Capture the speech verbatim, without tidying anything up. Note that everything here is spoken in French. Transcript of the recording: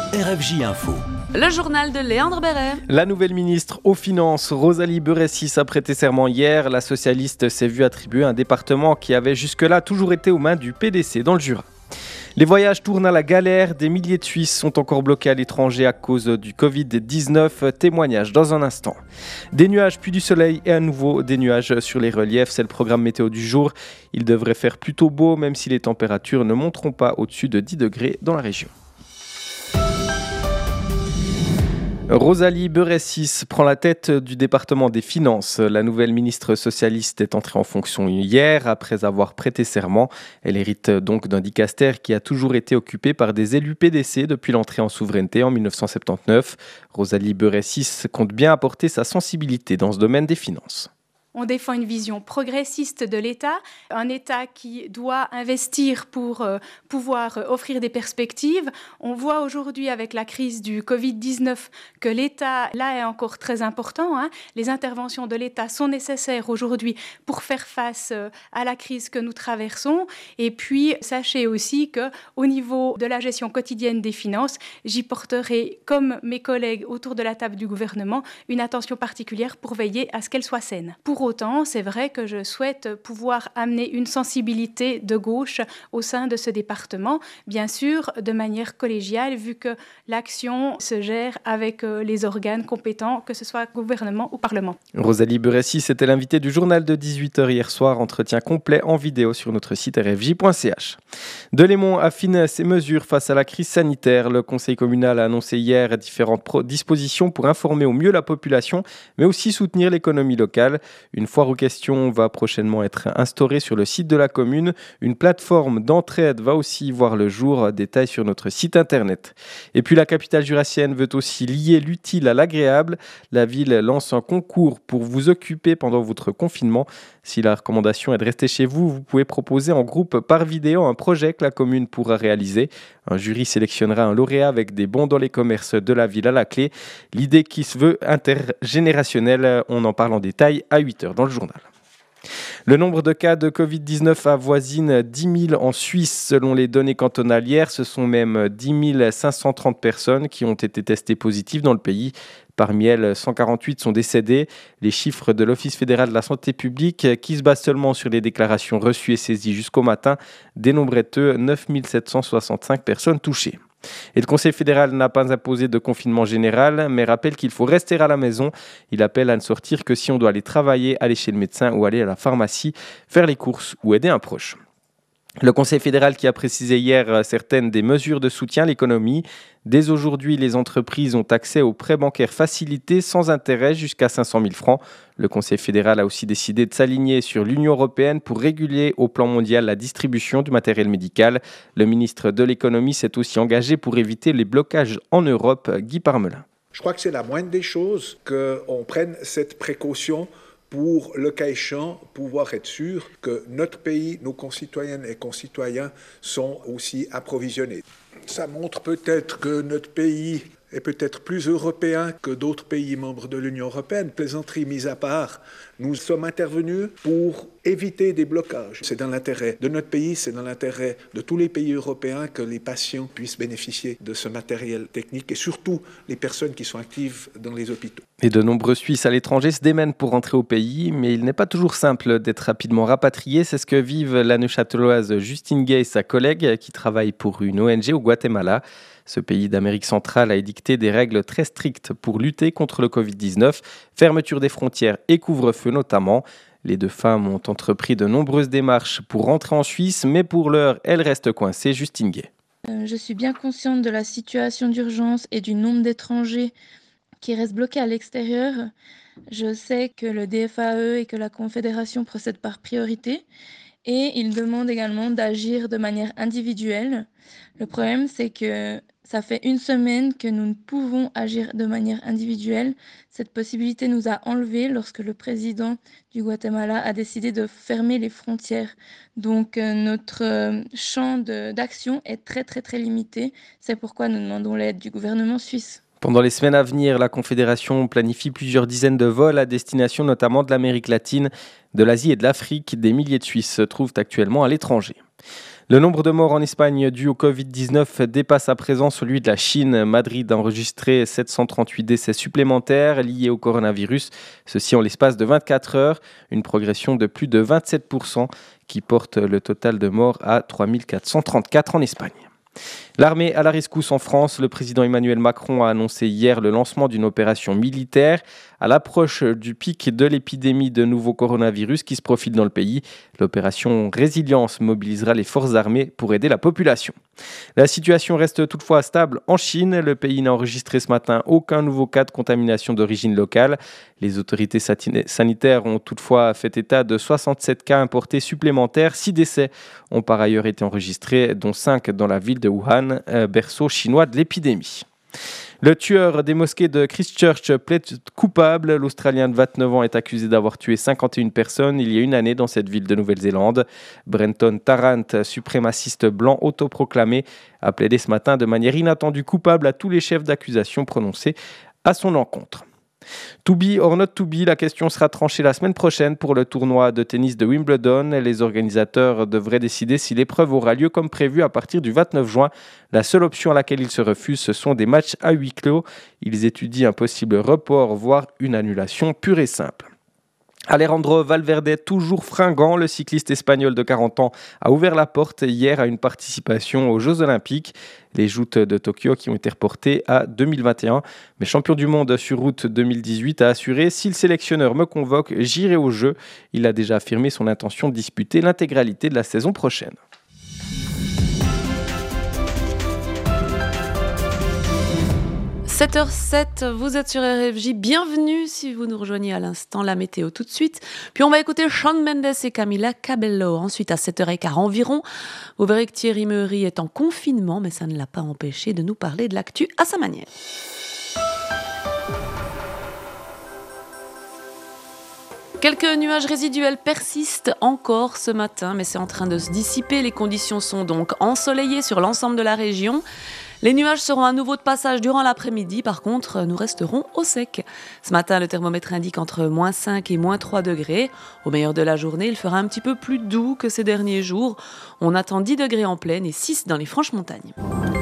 R F J Info. Le journal de Léandre Béret. La nouvelle ministre aux Finances, Rosalie Beressis, a prêté serment hier. La socialiste s'est vue attribuer un département qui avait jusque-là toujours été aux mains du P D C dans le Jura. Les voyages tournent à la galère. Des milliers de Suisses sont encore bloqués à l'étranger à cause du covid dix-neuf. Témoignage dans un instant. Des nuages puis du soleil et à nouveau des nuages sur les reliefs. C'est le programme météo du jour. Il devrait faire plutôt beau même si les températures ne monteront pas au-dessus de dix degrés dans la région. Rosalie Beressis prend la tête du département des Finances. La nouvelle ministre socialiste est entrée en fonction hier après avoir prêté serment. Elle hérite donc d'un dicaster qui a toujours été occupé par des élus P D C depuis l'entrée en souveraineté en dix-neuf cent soixante-dix-neuf. Rosalie Beressis compte bien apporter sa sensibilité dans ce domaine des finances. On défend une vision progressiste de l'État, un État qui doit investir pour euh, pouvoir euh, offrir des perspectives. On voit aujourd'hui avec la crise du covid dix-neuf que l'État, là, est encore très important. Hein. Les interventions de l'État sont nécessaires aujourd'hui pour faire face euh, à la crise que nous traversons. Et puis, sachez aussi qu'au niveau de la gestion quotidienne des finances, j'y porterai, comme mes collègues autour de la table du gouvernement, une attention particulière pour veiller à ce qu'elle soit saine. Pour autant, c'est vrai que je souhaite pouvoir amener une sensibilité de gauche au sein de ce département, bien sûr de manière collégiale, vu que l'action se gère avec les organes compétents, que ce soit gouvernement ou parlement. Rosalie Beressis était l'invitée du journal de dix-huit heures hier soir. Entretien complet en vidéo sur notre site r f j point c h. Delémont affine ses mesures face à la crise sanitaire. Le conseil communal a annoncé hier différentes pro- dispositions pour informer au mieux la population, mais aussi soutenir l'économie locale. Une foire aux questions va prochainement être instaurée sur le site de la commune. Une plateforme d'entraide va aussi voir le jour. Détails sur notre site internet. Et puis la capitale jurassienne veut aussi lier l'utile à l'agréable. La ville lance un concours pour vous occuper pendant votre confinement. Si la recommandation est de rester chez vous, vous pouvez proposer en groupe par vidéo un projet que la commune pourra réaliser. Un jury sélectionnera un lauréat avec des bons dans les commerces de la ville à la clé. L'idée qui se veut intergénérationnelle, on en parle en détail à huit heures dans le journal. Le nombre de cas de covid dix-neuf avoisine dix mille en Suisse. Selon les données cantonales hier, ce sont même dix mille cinq cent trente personnes qui ont été testées positives dans le pays. Parmi elles, cent quarante-huit sont décédées. Les chiffres de l'Office fédéral de la santé publique, qui se base seulement sur les déclarations reçues et saisies jusqu'au matin, dénombraient eux neuf mille sept cent soixante-cinq personnes touchées. Et le Conseil fédéral n'a pas imposé de confinement général, mais rappelle qu'il faut rester à la maison. Il appelle à ne sortir que si on doit aller travailler, aller chez le médecin ou aller à la pharmacie, faire les courses ou aider un proche. Le Conseil fédéral qui a précisé hier certaines des mesures de soutien à l'économie. Dès aujourd'hui, les entreprises ont accès aux prêts bancaires facilités sans intérêt jusqu'à cinq cent mille francs. Le Conseil fédéral a aussi décidé de s'aligner sur l'Union européenne pour réguler au plan mondial la distribution du matériel médical. Le ministre de l'économie s'est aussi engagé pour éviter les blocages en Europe. Guy Parmelin. Je crois que c'est la moindre des choses qu'on prenne cette précaution pour, le cas échéant, pouvoir être sûr que notre pays, nos concitoyennes et concitoyens sont aussi approvisionnés. Ça montre peut-être que notre pays est peut-être plus européen que d'autres pays membres de l'Union européenne. Plaisanterie mise à part, nous sommes intervenus pour éviter des blocages. C'est dans l'intérêt de notre pays, c'est dans l'intérêt de tous les pays européens que les patients puissent bénéficier de ce matériel technique et surtout les personnes qui sont actives dans les hôpitaux. Et de nombreux Suisses à l'étranger se démènent pour rentrer au pays, mais il n'est pas toujours simple d'être rapidement rapatrié. C'est ce que vivent la Neuchâteloise Justine Gay et sa collègue qui travaille pour une O N G au Guatemala. Ce pays d'Amérique centrale a édicté des règles très strictes pour lutter contre le covid dix-neuf, fermeture des frontières et couvre-feu notamment. Les deux femmes ont entrepris de nombreuses démarches pour rentrer en Suisse, mais pour l'heure, elles restent coincées. Justine Gay. Euh, je suis bien consciente de la situation d'urgence et du nombre d'étrangers qui restent bloqués à l'extérieur. Je sais que le D F A E et que la Confédération procèdent par priorité. Et ils demandent également d'agir de manière individuelle. Le problème, c'est que ça fait une semaine que nous ne pouvons agir de manière individuelle. Cette possibilité nous a enlevés lorsque le président du Guatemala a décidé de fermer les frontières. Donc euh, notre euh, champ de, d'action est très très très limité. C'est pourquoi nous demandons l'aide du gouvernement suisse. Pendant les semaines à venir, la Confédération planifie plusieurs dizaines de vols à destination notamment de l'Amérique latine, de l'Asie et de l'Afrique. Des milliers de Suisses se trouvent actuellement à l'étranger. Le nombre de morts en Espagne dû au covid dix-neuf dépasse à présent celui de la Chine. Madrid a enregistré sept cent trente-huit décès supplémentaires liés au coronavirus, ceci en l'espace de vingt-quatre heures, une progression de plus de vingt-sept pour cent qui porte le total de morts à trois mille quatre cent trente-quatre en Espagne. L'armée à la rescousse en France. Le président Emmanuel Macron a annoncé hier le lancement d'une opération militaire à l'approche du pic de l'épidémie de nouveau coronavirus qui se profile dans le pays. L'opération Résilience mobilisera les forces armées pour aider la population. La situation reste toutefois stable en Chine. Le pays n'a enregistré ce matin aucun nouveau cas de contamination d'origine locale. Les autorités sanitaires ont toutefois fait état de soixante-sept cas importés supplémentaires. Six décès ont par ailleurs été enregistrés, dont cinq dans la ville de Wuhan, berceau chinois de l'épidémie. Le tueur des mosquées de Christchurch plaide coupable. L'Australien de vingt-neuf ans est accusé d'avoir tué cinquante et une personnes il y a une année dans cette ville de Nouvelle-Zélande. Brenton Tarrant, suprémaciste blanc autoproclamé, a plaidé ce matin de manière inattendue coupable à tous les chefs d'accusation prononcés à son encontre. To be or not to be, la question sera tranchée la semaine prochaine pour le tournoi de tennis de Wimbledon. Les organisateurs devraient décider si l'épreuve aura lieu comme prévu à partir du vingt-neuf juin. La seule option à laquelle ils se refusent, ce sont des matchs à huis clos. Ils étudient un possible report, voire une annulation pure et simple. Alejandro Valverde, toujours fringant, le cycliste espagnol de quarante ans, a ouvert la porte hier à une participation aux Jeux Olympiques. Les joutes de Tokyo qui ont été reportées à deux mille vingt et un. Mais champion du monde sur route deux mille dix-huit a assuré « Si le sélectionneur me convoque, j'irai aux Jeux ». Il a déjà affirmé son intention de disputer l'intégralité de la saison prochaine. sept heures sept, vous êtes sur R F J. Bienvenue si vous nous rejoignez à l'instant. La météo tout de suite. Puis on va écouter Shawn Mendes et Camila Cabello. Ensuite, à sept heures quinze environ, vous verrez que Thierry Meury est en confinement, mais ça ne l'a pas empêché de nous parler de l'actu à sa manière. Quelques nuages résiduels persistent encore ce matin, mais c'est en train de se dissiper. Les conditions sont donc ensoleillées sur l'ensemble de la région. Les nuages seront à nouveau de passage durant l'après-midi. Par contre, nous resterons au sec. Ce matin, le thermomètre indique entre moins cinq et moins trois degrés. Au meilleur de la journée, il fera un petit peu plus doux que ces derniers jours. On attend dix degrés en plaine et six dans les Franches-Montagnes.